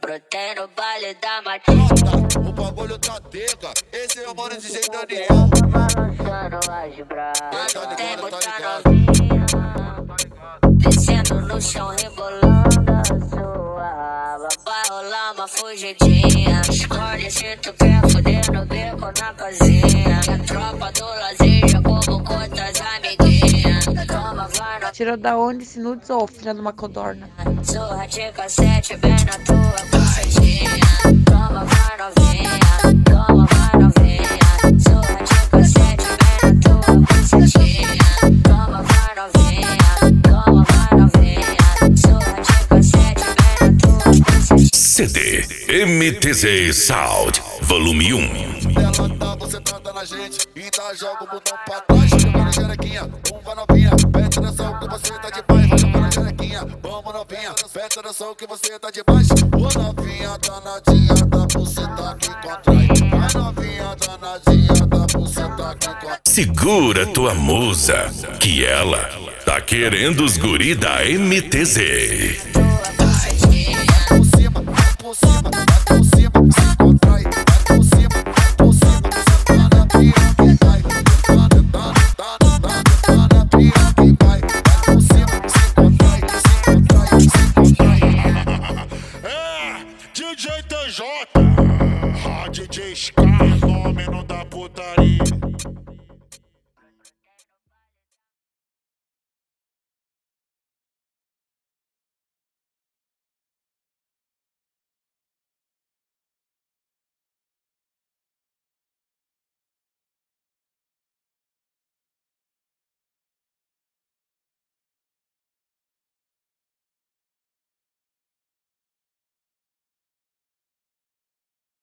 brotei no baile da Matilda. O bagulho tá teca, esse é o mano DJ Daniel. Balançando as brás, quando tem muita novinha descendo no chão, rebolando a sua raba. Vai rolar uma fugidinha, escolhe se tu quer fuder no beco na casinha. A tropa do lazer como com outras amiguinhas. Toma, vai na... Tirou da onde esse nudes, ô filha de uma codorna? Surra de cassete bem na tua bucetinha. Toma, vai novinha, toma, vai novinha. Surra de cassete bem na tua bucetinha. Toma, vai novinha, toma, vai novinha. Surra de cassete bem na tua bucetinha. CD MTZ Sound Volume 1. Ela tá, você tá na gente, então joga o botão pra trás. Joga na xerequinha, vai novinha. Presta atenção que você tá de paz. Vai jogar na xerequinha, vamos novinha. Presta atenção que você tá de paz. Ô novinha danadinha da buceta que contrai. Vai novinha danadinha da buceta que contrai. Segura tua musa, que ela tá querendo os guri da MTZ. Por cima, por cima, por cima, se contrai. Por cima, por cima, tá na pira que vai. Tá na pira que vai. Por cima, se contrai, se contrai, se contrai. É, DJ TJ, DJ Scar, nome não dá